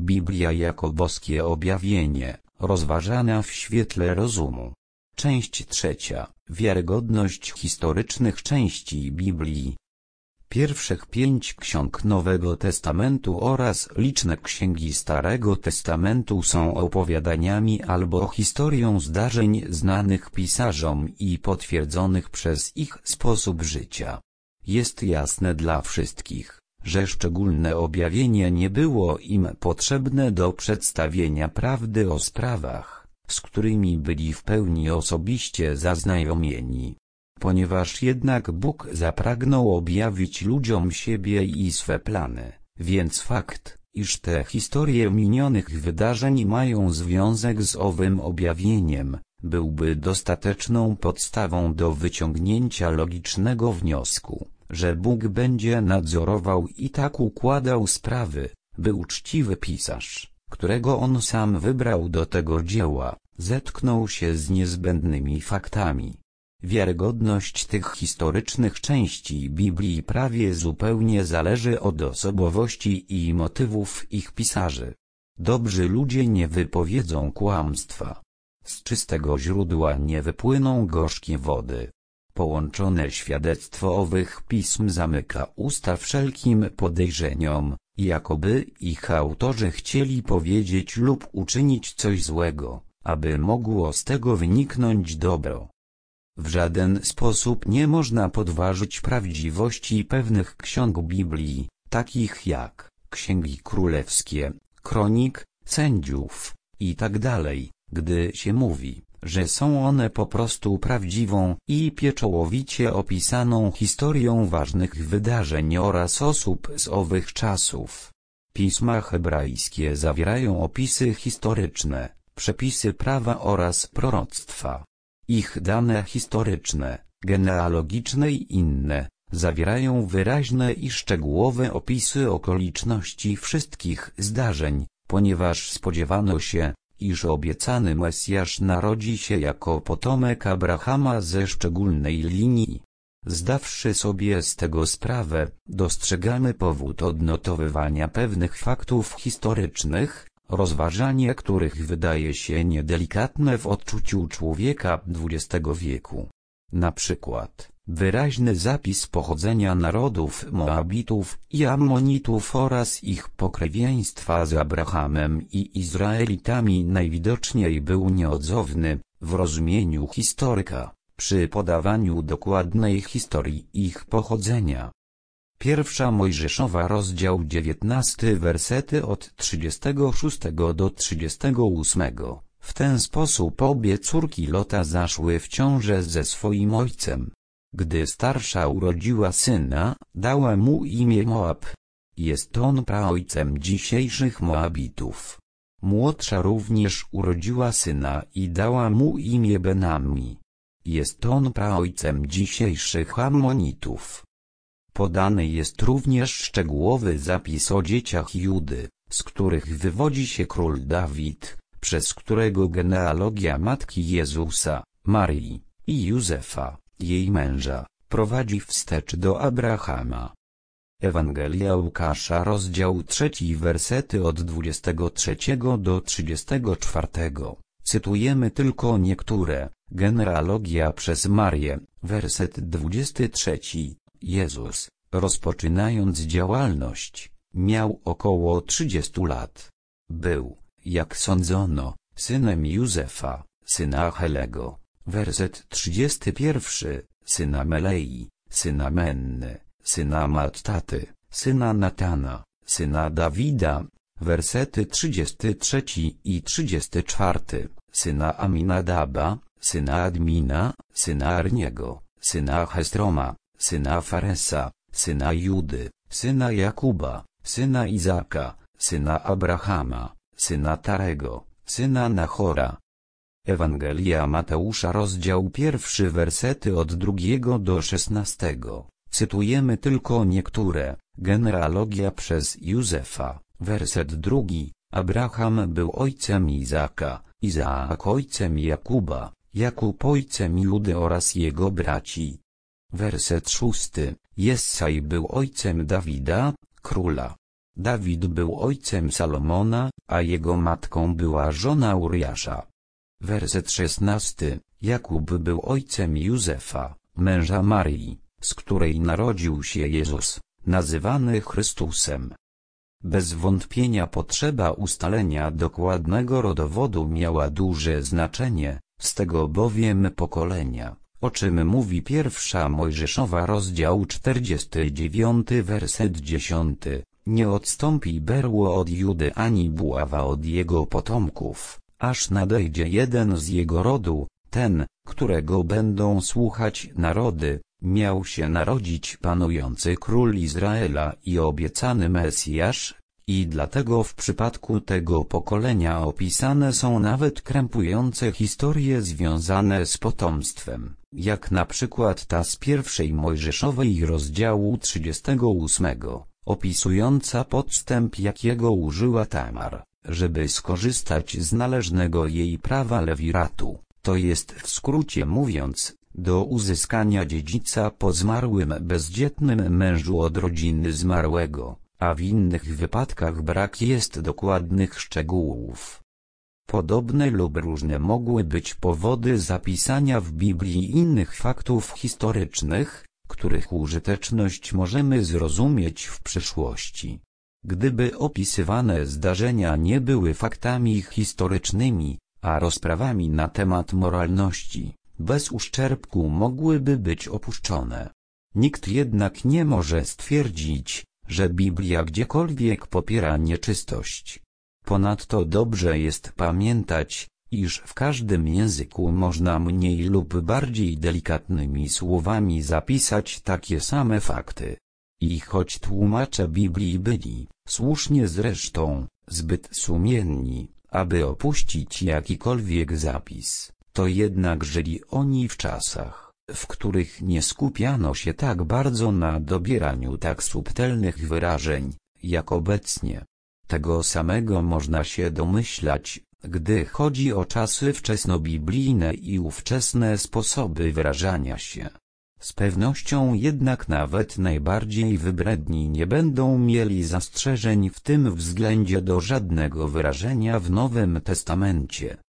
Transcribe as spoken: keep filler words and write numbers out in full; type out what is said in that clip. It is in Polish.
Biblia jako boskie objawienie, rozważana w świetle rozumu. Część trzecia. Wiarygodność historycznych części Biblii. Pierwszych pięć ksiąg Nowego Testamentu oraz liczne księgi Starego Testamentu są opowiadaniami albo historią zdarzeń znanych pisarzom i potwierdzonych przez ich sposób życia. Jest jasne dla wszystkich, że szczególne objawienie nie było im potrzebne do przedstawienia prawdy o sprawach, z którymi byli w pełni osobiście zaznajomieni. Ponieważ jednak Bóg zapragnął objawić ludziom siebie i swe plany, więc fakt, iż te historie minionych wydarzeń mają związek z owym objawieniem, byłby dostateczną podstawą do wyciągnięcia logicznego wniosku, że Bóg będzie nadzorował i tak układał sprawy, by uczciwy pisarz, którego on sam wybrał do tego dzieła, zetknął się z niezbędnymi faktami. Wiarygodność tych historycznych części Biblii prawie zupełnie zależy od osobowości i motywów ich pisarzy. Dobrzy ludzie nie wypowiedzą kłamstwa. Z czystego źródła nie wypłyną gorzkie wody. Połączone świadectwo owych pism zamyka usta wszelkim podejrzeniom, jakoby ich autorzy chcieli powiedzieć lub uczynić coś złego, aby mogło z tego wyniknąć dobro. W żaden sposób nie można podważyć prawdziwości pewnych ksiąg Biblii, takich jak Księgi Królewskie, Kronik, Sędziów itd., gdy się mówi, że są one po prostu prawdziwą i pieczołowicie opisaną historią ważnych wydarzeń oraz osób z owych czasów. Pisma hebrajskie zawierają opisy historyczne, przepisy prawa oraz proroctwa. Ich dane historyczne, genealogiczne i inne, zawierają wyraźne i szczegółowe opisy okoliczności wszystkich zdarzeń, ponieważ spodziewano się, iż obiecany Mesjasz narodzi się jako potomek Abrahama ze szczególnej linii. Zdawszy sobie z tego sprawę, dostrzegamy powód odnotowywania pewnych faktów historycznych, rozważanie których wydaje się niedelikatne w odczuciu człowieka dwudziestego wieku. Na przykład, wyraźny zapis pochodzenia narodów Moabitów i Ammonitów oraz ich pokrewieństwa z Abrahamem i Izraelitami najwidoczniej był nieodzowny, w rozumieniu historyka, przy podawaniu dokładnej historii ich pochodzenia. Pierwsza Mojżeszowa rozdział dziewiętnasty wersety od trzydziestego szóstego do trzydziestego ósmego. W ten sposób obie córki Lota zaszły w ciążę ze swoim ojcem. Gdy starsza urodziła syna, dała mu imię Moab. Jest on praojcem dzisiejszych Moabitów. Młodsza również urodziła syna i dała mu imię Benami. Jest on praojcem dzisiejszych Ammonitów. Podany jest również szczegółowy zapis o dzieciach Judy, z których wywodzi się król Dawid, przez którego genealogia matki Jezusa, Marii i Józefa, jej męża, prowadzi wstecz do Abrahama. Ewangelia Łukasza rozdział trzeci wersety od dwudziestego trzeciego do trzydziestego czwartego. Cytujemy tylko niektóre. Genealogia przez Marię, werset dwudziesty trzeci. Jezus, rozpoczynając działalność, miał około trzydziestu lat. Był, jak sądzono, synem Józefa, syna Helego, werset trzydziesty pierwszy, syna Melei, syna Menny, syna Mattaty, syna Natana, syna Dawida, wersety trzydziesty trzeci i trzydziesty czwarty, syna Aminadaba, syna Admina, syna Arniego, syna Hestroma, syna Faresa, syna Judy, syna Jakuba, syna Izaka, syna Abrahama, syna Tarego, syna Nachora. Ewangelia Mateusza rozdział pierwszy wersety od drugiego do szesnastego. Cytujemy tylko niektóre. Genealogia przez Józefa, werset drugi. Abraham był ojcem Izaka, Izaak ojcem Jakuba, Jakub ojcem Judy oraz jego braci. Werset szósty. Jessaj był ojcem Dawida, króla. Dawid był ojcem Salomona, a jego matką była żona Uriasza. Werset szesnasty. Jakub był ojcem Józefa, męża Marii, z której narodził się Jezus, nazywany Chrystusem. Bez wątpienia potrzeba ustalenia dokładnego rodowodu miała duże znaczenie, z tego bowiem pokolenia, o czym mówi pierwsza Mojżeszowa rozdział czterdziesty dziewiąty werset dziesiąty, nie odstąpi berło od Judy ani buława od jego potomków, aż nadejdzie jeden z jego rodu, ten, którego będą słuchać narody. Miał się narodzić panujący król Izraela i obiecany Mesjasz, i dlatego w przypadku tego pokolenia opisane są nawet krępujące historie związane z potomstwem, jak na przykład ta z pierwszej Mojżeszowej rozdziału trzydziestego ósmego, opisująca podstęp jakiego użyła Tamar, żeby skorzystać z należnego jej prawa lewiratu, to jest w skrócie mówiąc, do uzyskania dziedzica po zmarłym bezdzietnym mężu od rodziny zmarłego, a w innych wypadkach brak jest dokładnych szczegółów. Podobne lub różne mogły być powody zapisania w Biblii innych faktów historycznych, których użyteczność możemy zrozumieć w przyszłości. Gdyby opisywane zdarzenia nie były faktami historycznymi, a rozprawami na temat moralności, bez uszczerbku mogłyby być opuszczone. Nikt jednak nie może stwierdzić, że Biblia gdziekolwiek popiera nieczystość. Ponadto dobrze jest pamiętać, iż w każdym języku można mniej lub bardziej delikatnymi słowami zapisać takie same fakty. I choć tłumacze Biblii byli, słusznie zresztą, zbyt sumienni, aby opuścić jakikolwiek zapis, to jednak żyli oni w czasach, w których nie skupiano się tak bardzo na dobieraniu tak subtelnych wyrażeń, jak obecnie. Tego samego można się domyślać, gdy chodzi o czasy wczesnobiblijne i ówczesne sposoby wyrażania się. Z pewnością jednak nawet najbardziej wybredni nie będą mieli zastrzeżeń w tym względzie do żadnego wyrażenia w Nowym Testamencie.